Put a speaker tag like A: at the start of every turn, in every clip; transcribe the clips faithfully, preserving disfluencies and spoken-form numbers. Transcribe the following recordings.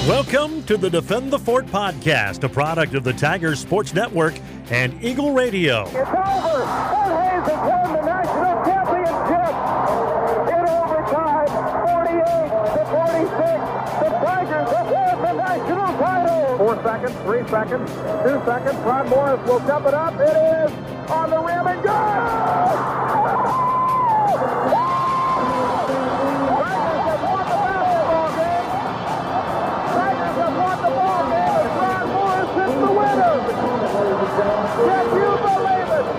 A: Welcome to the Defend the Fort podcast, a product of the Tigers Sports Network and Eagle Radio.
B: It's over. Fort Hays has won the national championship in overtime, forty-eight to forty-six. The Tigers have won the national title. Four seconds, three seconds, two seconds. Ron Morris will jump it up. It is on the rim and goes. Can you believe it?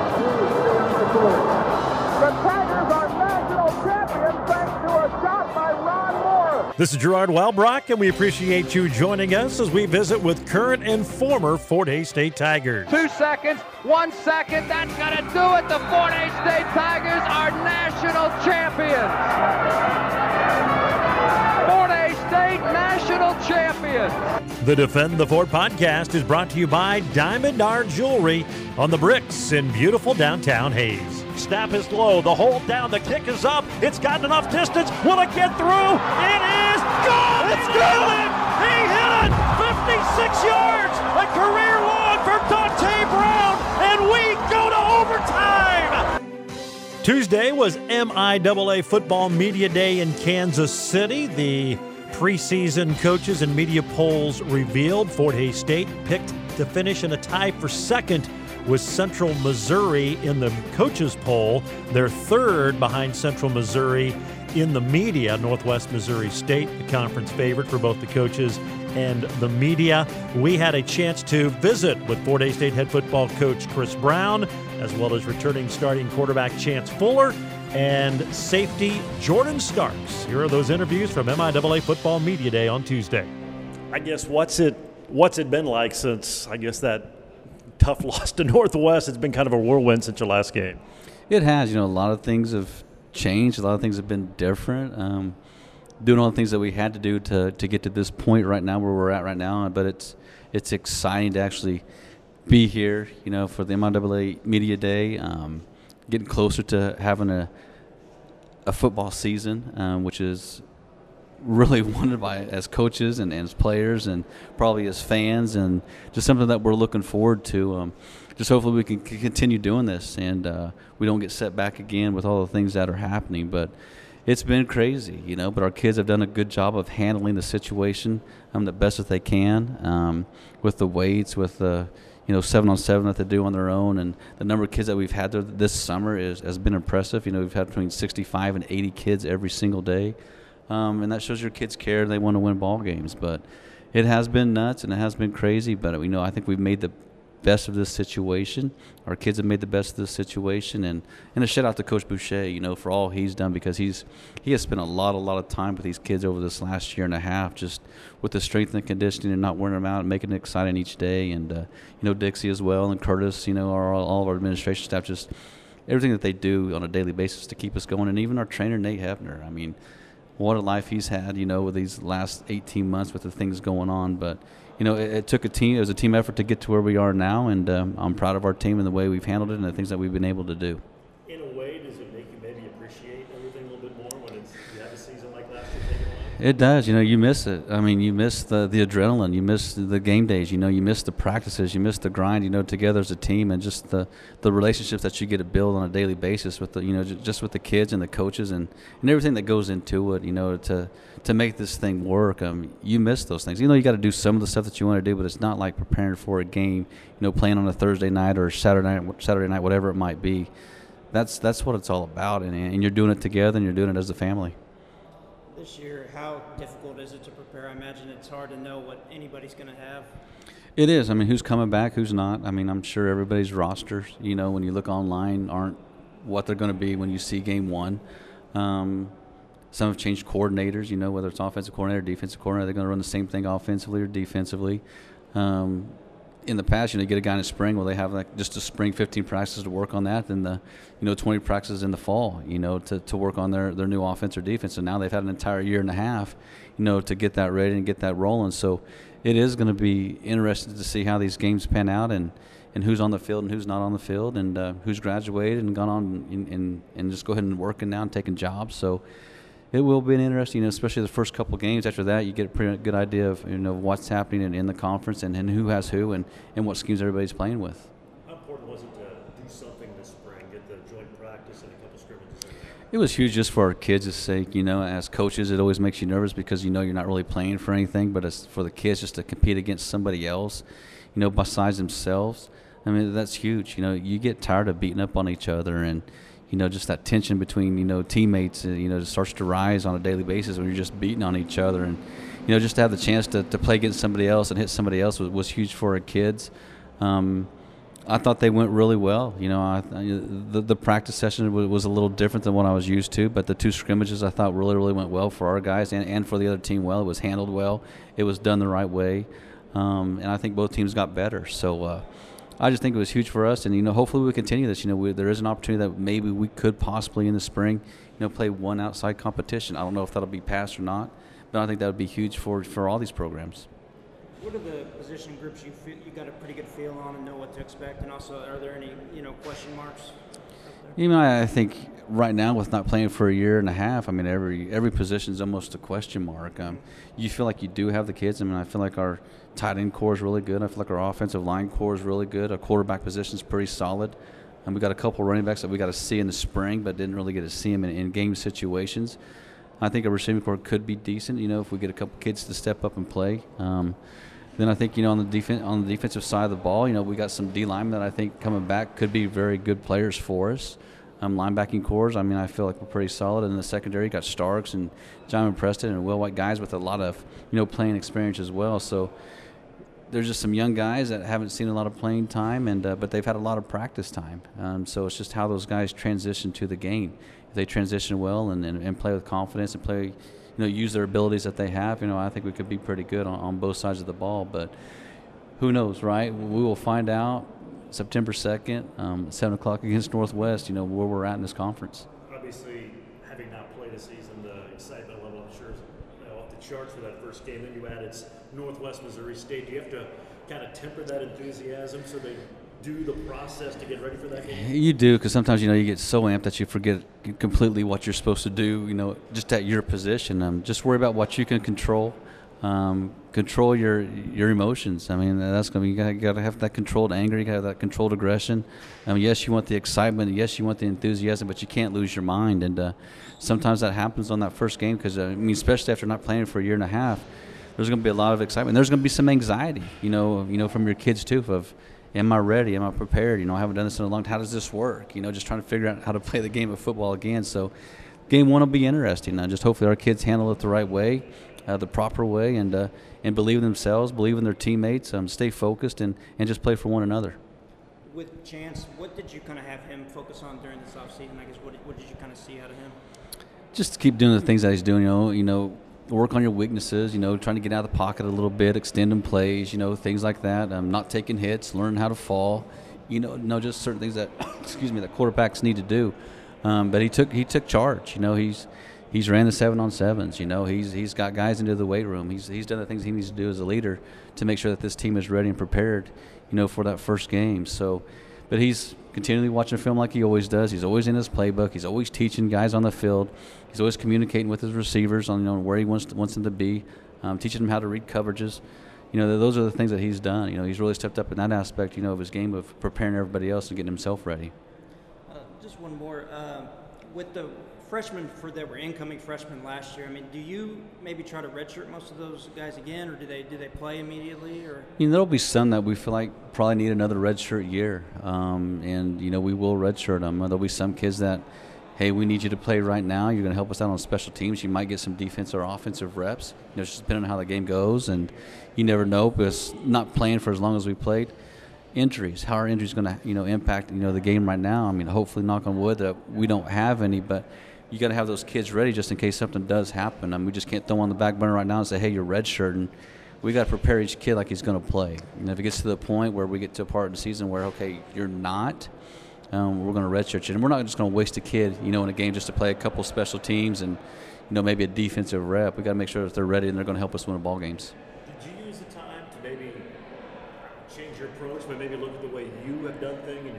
B: The Tigers are national champions thanks to a shot by Ron Morris.
A: This is Gerard Wellbrock, and we appreciate you joining us as we visit with current and former Fort Hays State Tigers.
C: Two seconds, one second, that's going to do it. The Fort Hays State Tigers are national champions. Fort Hays State national champions.
A: The Defend the Fort podcast is brought to you by Diamond Art Jewelry on the bricks in beautiful downtown Hays. Snap is low, the hold down, the kick is up. It's gotten enough distance. Will it get through? It is good! It's good! He hit it! fifty-six yards! A career long for Dante Brown, and we go to overtime! Tuesday was M I A A Football Media Day in Kansas City. The preseason coaches and media polls revealed Fort Hays State picked to finish in a tie for second with Central Missouri in the coaches poll. They're third behind Central Missouri in the media. Northwest Missouri State, the conference favorite for both the coaches and the media. We had a chance to visit with Fort Hays State head football coach Chris Brown, as well as returning starting quarterback Chance Fuller and safety Jordan Starks. Here are those interviews from M I A A Football Media Day on Tuesday. I guess what's it what's it been like since, I guess, that tough loss to Northwest? It's been kind of a whirlwind since your last game.
D: It has. You know, a lot of things have changed. A lot of things have been different. Um, doing all the things that we had to do to, to get to this point right now where we're at right now. But it's it's exciting to actually be here, you know, for the M I A A Media Day. Um, getting closer to having a a football season, um, which is really wanted by as coaches and, and as players and probably as fans, and just something that we're looking forward to. Um, just hopefully we can c- continue doing this and uh, we don't get set back again with all the things that are happening. But it's been crazy, you know, but our kids have done a good job of handling the situation um, the best that they can, um, with the weights, with the you know, seven on seven that they do on their own, and the number of kids that we've had there this summer is has been impressive. You know, we've had between sixty-five and eighty kids every single day, um, and that shows your kids care. They want to win ball games, but it has been nuts and it has been crazy. But you know, I think we've made the best of this situation. Our kids have made the best of this situation, and, and a shout out to Coach Boucher, you know, for all he's done, because he's he has spent a lot, a lot of time with these kids over this last year and a half, just with the strength and conditioning and not wearing them out and making it exciting each day. And, uh, you know, Dixie as well and Curtis, you know, our, all of our administration staff, just everything that they do on a daily basis to keep us going. And even our trainer, Nate Hefner, I mean, what a life he's had, you know, with these last eighteen months with the things going on. But, you know, it, it took a team, it was a team effort to get to where we are now, and um, I'm proud of our team and the way we've handled it and the things that we've been able to do.
A: In a way, does it make you maybe appreciate everything a little bit more when it's, you have a season like last year taken away?
D: It does. You know, you miss it. I mean, you miss the, the adrenaline. You miss the game days. You know, you miss the practices. You miss the grind, you know, together as a team, and just the, the relationships that you get to build on a daily basis with the, you know, just with the kids and the coaches and, and everything that goes into it, you know, to to make this thing work. Um, you miss those things. You know, you got to do some of the stuff that you want to do, but it's not like preparing for a game, you know, playing on a Thursday night or Saturday night, Saturday night, whatever it might be. That's that's what it's all about, and, and you're doing it together, and you're doing it as a family.
E: This year, how difficult is it to prepare? I imagine it's hard to know what anybody's going to have.
D: It is. I mean, who's coming back, who's not? I mean, I'm sure everybody's rosters, you know, when you look online, aren't what they're going to be when you see game one. Um, some have changed coordinators, you know, whether it's offensive coordinator, defensive coordinator. They're going to run the same thing offensively or defensively. Um, in the past, you know, you get a guy in the spring, well, they have like just a spring fifteen practices to work on that, then the, you know, twenty practices in the fall, you know, to, to work on their, their new offense or defense. And now they've had an entire year and a half, you know, to get that ready and get that rolling. So it is going to be interesting to see how these games pan out, and, and who's on the field and who's not on the field, and uh, who's graduated and gone on and, and, and just go ahead and working now and taking jobs. So it will be an interesting, you know, especially the first couple games. After that, you get a pretty good idea of, you know, what's happening in, in the conference and, and who has who and, and what schemes everybody's playing with.
A: How important was it to do something this spring, get the joint practice and a couple scrimmages in?
D: It was huge just for our kids' sake. You know, as coaches, it always makes you nervous because you know you're not really playing for anything, but it's for the kids just to compete against somebody else, you know, besides themselves. I mean, that's huge. You know, you get tired of beating up on each other, and, you know, just that tension between, you know, teammates, uh, you know, just starts to rise on a daily basis when you're just beating on each other. And, you know, just to have the chance to, to play against somebody else and hit somebody else was, was huge for our kids. Um, I thought they went really well. You know, I, the, the practice session was, was a little different than what I was used to, but the two scrimmages I thought really, really went well for our guys and, and for the other team well. It was handled well. It was done the right way. Um, and I think both teams got better. So, uh, I just think it was huge for us, and, you know, hopefully we continue this. You know, we, there is an opportunity that maybe we could possibly in the spring, you know, play one outside competition. I don't know if that'll be passed or not, but I think that would be huge for, for all these programs.
E: What are the position groups you feel, you got a pretty good feel on and know what to expect, and also are there any, you know, question marks?
D: You know, I think right now with not playing for a year and a half, I mean, every every position is almost a question mark. Um, you feel like you do have the kids. I mean, I feel like our tight end core is really good. I feel like our offensive line core is really good. Our quarterback position is pretty solid. And we got a couple running backs that we got to see in the spring, but didn't really get to see them in, in game situations. I think our receiving core could be decent, you know, if we get a couple kids to step up and play. Um, then I think, you know, on the defense on the defensive side of the ball, you know, we got some D linemen that I think coming back could be very good players for us. Um, linebacking cores, I mean, I feel like we're pretty solid. And in the secondary, you got Starks and John Preston and Will White, guys with a lot of, you know, playing experience as well. So there's just some young guys that haven't seen a lot of playing time, and uh, but they've had a lot of practice time. Um, so it's just how those guys transition to the game. If they transition well and, and, and play with confidence and play, you know, use their abilities that they have, you know, I think we could be pretty good on, on both sides of the ball. But who knows, right? We will find out September second, um, seven o'clock against Northwest, you know, where we're at in this conference.
A: Obviously, having not played a season, the excitement level, I'm sure, is, you know, off the charts for that first game. Then you add it's Northwest Missouri State. Do you have to kind of temper that enthusiasm so they do the process to get ready for that game?
D: You do, because sometimes, you know, you get so amped that you forget completely what you're supposed to do, you know, just at your position. Um, just worry about what you can control. Um, control your your emotions. I mean, that's going to be, you got to have that controlled anger. You got to have that controlled aggression. I mean, yes, you want the excitement. Yes, you want the enthusiasm, but you can't lose your mind. And uh, sometimes that happens on that first game because, uh, I mean, especially after not playing for a year and a half, there's going to be a lot of excitement. There's going to be some anxiety, you know, you know, from your kids too, of, am I ready? Am I prepared? You know, I haven't done this in a long time. How does this work? You know, just trying to figure out how to play the game of football again. So game one will be interesting. Now, just hopefully our kids handle it the right way, uh, the proper way, and uh, and believe in themselves, believe in their teammates, um, stay focused, and, and just play for one another.
E: With Chance, what did you kind of have him focus on during this offseason? I guess what, what did you kind of see out of him?
D: Just keep doing the things that he's doing, you know, you know, work on your weaknesses, you know, trying to get out of the pocket a little bit, extending plays, you know, things like that. Um, not taking hits, learn how to fall, you know, no, just certain things that, excuse me, that quarterbacks need to do. Um, but he took he took charge. You know, he's he's ran the seven on sevens. You know, he's he's got guys into the weight room. He's he's done the things he needs to do as a leader to make sure that this team is ready and prepared, you know, for that first game. So, but he's continually watching film like he always does. He's always in his playbook. He's always teaching guys on the field. He's always communicating with his receivers on, you know, where he wants to, wants them to be, um, teaching them how to read coverages. You know, those are the things that he's done. You know, he's really stepped up in that aspect, you know, of his game of preparing everybody else and getting himself ready.
E: Uh, just one more. Uh, with the freshmen for that were incoming freshmen last year, I mean, do you maybe try to redshirt most of those guys again, or do they do they play immediately? Or
D: you know, there'll be some that we feel like probably need another redshirt year, um, and you know, we will redshirt them. There'll be some kids that, hey, we need you to play right now. You're going to help us out on special teams. You might get some defensive or offensive reps. You know, it's just depending on how the game goes, and you never know. Because not playing for as long as we played, injuries. How are injuries going to, you know, impact, you know, the game right now? I mean, hopefully, knock on wood, that we don't have any, but you got to have those kids ready just in case something does happen. I mean, we just can't throw them on the back burner right now and say, hey, you're redshirting. We got to prepare each kid like he's going to play. And if it gets to the point where we get to a part of the season where, okay, you're not, um, we're going to redshirt you. And we're not just going to waste a kid, you know, in a game just to play a couple special teams and, you know, maybe a defensive rep. We got to make sure that they're ready and they're going to help us win ball games.
A: Did you use the time to maybe change your approach, but maybe look at the way you have done things in your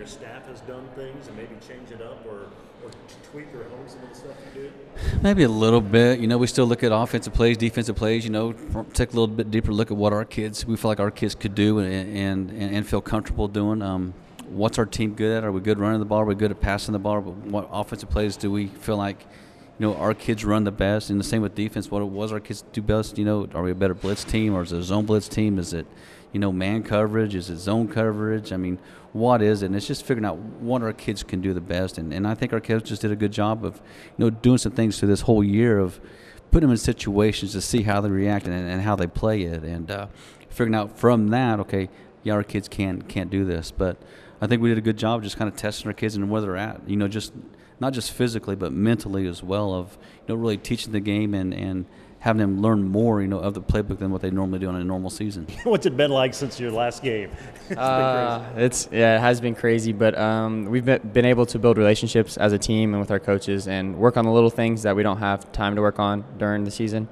A: your staff has done things and maybe change it up or, or tweak or hone some of the stuff you do?
D: Maybe a little bit. You know, we still look at offensive plays, defensive plays, you know, take a little bit deeper look at what our kids, we feel like our kids could do and and, and feel comfortable doing. Um, what's our team good at? Are we good running the ball? Are we good at passing the ball? What offensive plays do we feel like, you know, our kids run the best? And the same with defense. What was our kids do best? You know, are we a better blitz team or is it a zone blitz team? Is it, you know, man coverage? Is it zone coverage? I mean, what is it? And it's just figuring out what our kids can do the best. And, and I think our kids just did a good job of, you know, doing some things through this whole year of putting them in situations to see how they react and, and how they play it. And uh, figuring out from that, okay, yeah, our kids can, can't do this. But I think we did a good job just kind of testing our kids and where they're at, you know, just not just physically but mentally as well of, you know, really teaching the game and, and having them learn more, you know, of the playbook than what they normally do in a normal season.
A: What's it been like since your last game? It's
F: uh,
A: been crazy.
F: It's yeah, it has been crazy, but um, we've been, been able to build relationships as a team and with our coaches and work on the little things that we don't have time to work on during the season.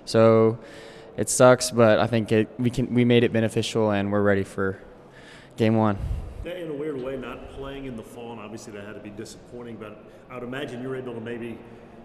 F: So it sucks, but I think it, we can we made it beneficial and we're ready for game one.
A: Yeah, in a weird way, not playing in the fall, and obviously that had to be disappointing, but I would imagine you were able to maybe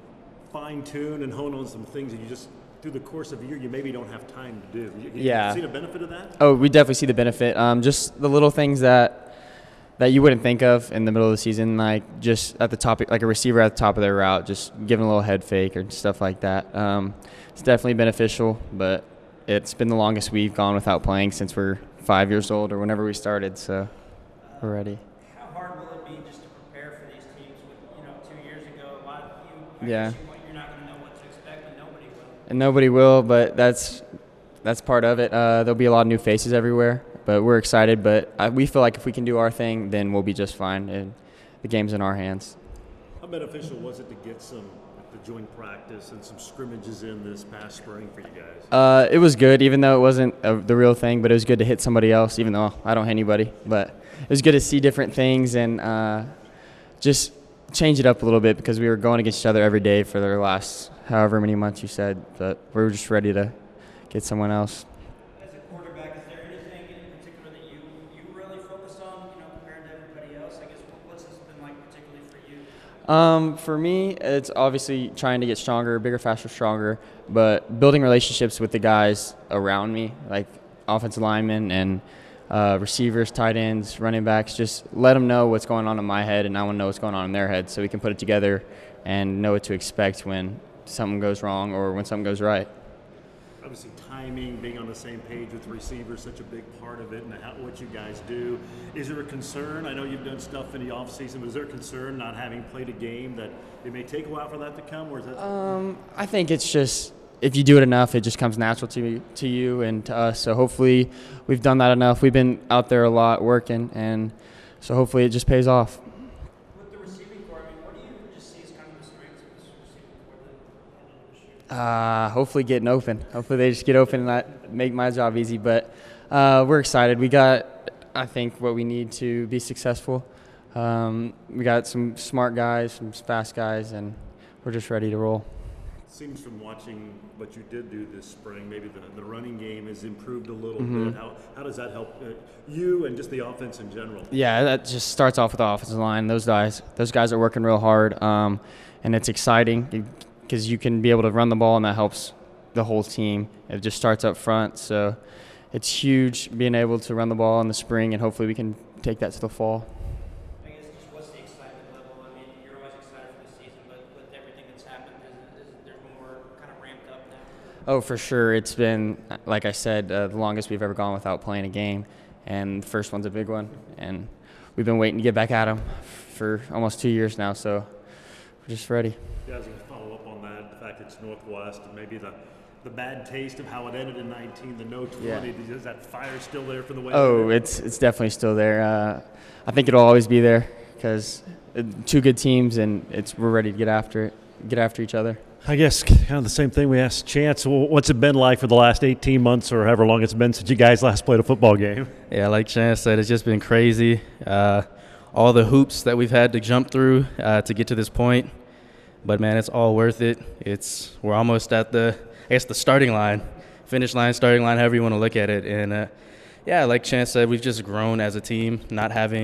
A: fine-tune and hone on some things that you just, through the course of a year, you maybe don't have time to do. You,
F: Yeah.
A: You see the benefit of that?
F: Oh, we definitely see the benefit. Um, just the little things that that you wouldn't think of in the middle of the season, like just at the top, like a receiver at the top of their route, just giving a little head fake or stuff like that. Um, it's definitely beneficial, but it's been the longest we've gone without playing since we're five years old or whenever we started, so we're ready.
E: How hard will it be just to prepare for these teams? With, you know, two years ago, a lot of you, I
F: Yeah.
E: guess you, you're not going to know what to expect, and nobody will.
F: And nobody will, but that's that's part of it. Uh, there'll be a lot of new faces everywhere, but we're excited. But I, we feel like if we can do our thing, then we'll be just fine, and the game's in our hands.
A: How beneficial was it to get some the joint practice and some scrimmages in this past spring for you guys?
F: Uh, it was good, even though it wasn't a, the real thing, but it was good to hit somebody else, even though I don't hit anybody. But it was good to see different things and uh, just change it up a little bit because we were going against each other every day for the last however many months you said. But we were just ready to get someone else.
E: As a quarterback, is there anything in particular that you, you really focus on, you know, compared to everybody else? I guess what, what's this been like particularly for you?
F: Um, for me, it's obviously trying to get stronger, bigger, faster, stronger, but building relationships with the guys around me, like offensive linemen and uh, receivers, tight ends, running backs. Just let them know what's going on in my head, and I want to know what's going on in their head, so we can put it together and know what to expect when something goes wrong or when something goes right.
A: Obviously, timing, being on the same page with receivers, such a big part of it, and how, what you guys do. Is there a concern? I know you've done stuff in the offseason, but is there a concern not having played a game that it may take a while for that to come, or is that?
F: Um, I think it's just if you do it enough, it just comes natural to to you and to us. So hopefully, we've done that enough. We've been out there a lot working, and so hopefully, it just pays off.
E: With the receiving core, I mean, what do you just see as kind of the strengths of this receiving core that this year?
F: Uh, hopefully getting open. Hopefully they just get open and not make my job easy. But uh, we're excited. We got, I think, what we need to be successful. Um, we got some smart guys, some fast guys, and we're just ready to roll.
A: Seems from watching what you did do this spring, maybe the, the running game has improved a little
F: Mm-hmm.
A: bit. How, how does that help uh, you and just the offense in general?
F: Yeah, that just starts off with the offensive line. Those guys, those guys are working real hard, um, and it's exciting because you can be able to run the ball, and that helps the whole team. It just starts up front, so it's huge being able to run the ball in the spring, and hopefully we can take that to the fall.
E: I guess just what's the excitement level? I mean, you're always excited for the season, but with everything that's happened, is, is there more kind of ramped up now?
F: Oh, for sure. It's been, like I said, uh, the longest we've ever gone without playing a game, and the first one's a big one, and we've been waiting to get back at them for almost two years now, so we're just ready.
A: Yeah, I was going to follow up on that, the fact it's Northwest and maybe the, the bad taste of how it ended in nineteen, the no twenty.
F: Yeah.
A: Is that fire still there for the way?
F: Oh, it's it's definitely still there. Uh, I think it'll always be there because two good teams, and it's we're ready to get after it, get after each other.
A: I guess kind of the same thing we asked Chance. Well, what's it been like for the last eighteen months or however long it's been since you guys last played a football game?
G: Yeah, like Chance said, it's just been crazy. Uh, all the hoops that we've had to jump through uh, to get to this point. But, man, it's all worth it. It's We're almost at the, I guess, the starting line, finish line, starting line, however you want to look at it. And, uh, yeah, like Chance said, we've just grown as a team, not having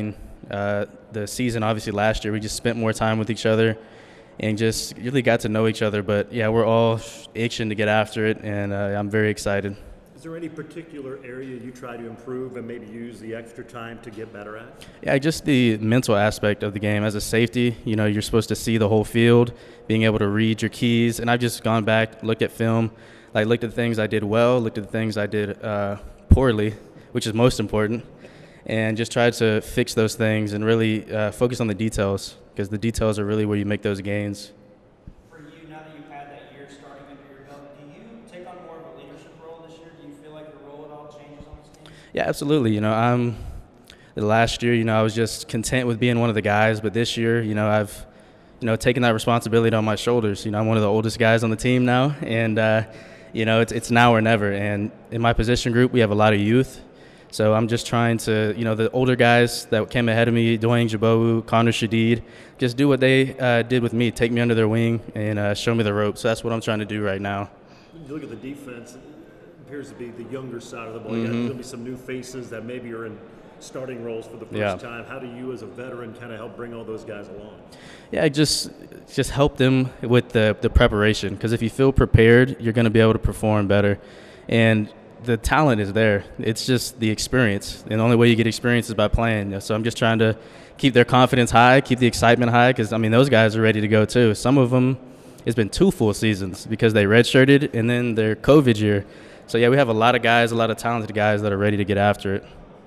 G: Uh, the season, obviously, last year, we just spent more time with each other and just really got to know each other. But, yeah, we're all itching to get after it, and uh, I'm very excited.
A: Is there any particular area you try to improve and maybe use the extra time to get better at?
G: Yeah, just the mental aspect of the game. As a safety, you know, you're supposed to see the whole field, being able to read your keys. And I've just gone back, looked at film, like looked at the things I did well, looked at the things I did uh, poorly, which is most important, and just tried to fix those things and really uh, focus on the details, because the details are really where you make those gains.
E: For you, now that you've had that year starting under your belt, do you take on more of a leadership role this year? Do you feel like your role at all changes on this team?
G: Yeah, absolutely. You know, I'm the last year, you know, I was just content with being one of the guys, but this year, you know, I've, you know, taken that responsibility on my shoulders. You know, I'm one of the oldest guys on the team now, and, uh, you know, it's it's now or never. And in my position group, we have a lot of youth. So I'm just trying to, you know, the older guys that came ahead of me, Dwayne Jabowu, Connor Shadid, just do what they uh, did with me, take me under their wing and uh, show me the ropes. So that's what I'm trying to do right now.
A: You look at the defense, it appears to be the younger side of the ball.
G: Mm-hmm.
A: There'll be some new faces that maybe are in starting roles for the first
G: Yeah.
A: time. How do you as a veteran kind of help bring all those guys along?
G: Yeah, just just help them with the, the preparation, because if you feel prepared, you're going to be able to perform better. And the talent is there. It's just the experience. And the only way you get experience is by playing. You know, so I'm just trying to keep their confidence high, keep the excitement high, because, I mean, those guys are ready to go too. Some of them, it's been two full seasons because they redshirted and then their COVID year. So, yeah, we have a lot of guys, a lot of talented guys that are ready to get after it.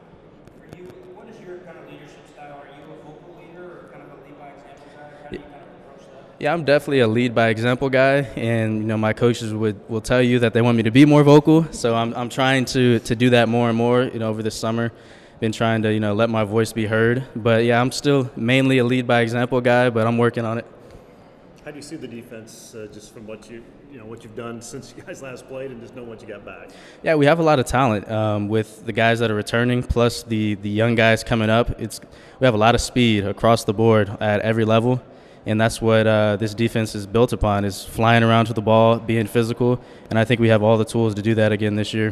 E: For you, what is your kind of leadership style? Are you a vocal leader or kind of a lead by example guy? How do you kind of approach that?
G: Yeah, I'm definitely a lead by example guy, and you know my coaches would will tell you that they want me to be more vocal. So I'm I'm trying to to do that more and more. You know, over the summer, been trying to you know let my voice be heard. But yeah, I'm still mainly a lead by example guy, but I'm working on it.
A: How do you see the defense uh, just from what you you know what you've done since you guys last played and just know what you got back?
G: Yeah, we have a lot of talent um, with the guys that are returning, plus the the young guys coming up. It's we have a lot of speed across the board at every level. And that's what uh, this defense is built upon, is flying around to the ball, being physical. And I think we have all the tools to do that again this year.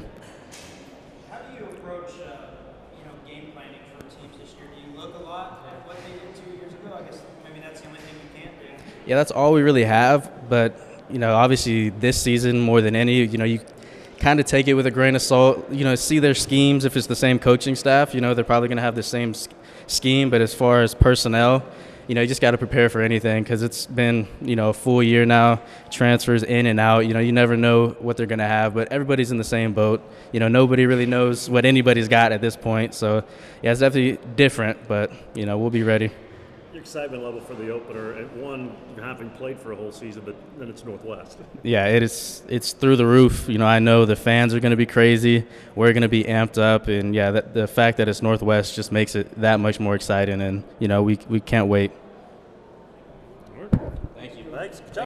E: How do you approach, uh, you know, game planning for teams this year? Do you look a lot at what they did two years ago? I guess maybe that's the only thing you can do.
G: Yeah, that's all we really have. But, you know, obviously this season more than any, you know, you kind of take it with a grain of salt. You know, see their schemes. If it's the same coaching staff, you know, they're probably going to have the same scheme. But as far as personnel, you know, you just got to prepare for anything, because it's been, you know, a full year now, transfers in and out. You know, you never know what they're going to have, but everybody's in the same boat. You know, nobody really knows what anybody's got at this point. So, yeah, it's definitely different, but, you know, we'll be ready.
A: Your excitement level for the opener, at one, having played for a whole season, but then it's Northwest.
G: Yeah, it is. It's through the roof. You know, I know the fans are going to be crazy. We're going to be amped up, and yeah, that, the fact that it's Northwest just makes it that much more exciting. And you know, we we can't wait.
A: Thank you. Thanks. Good job.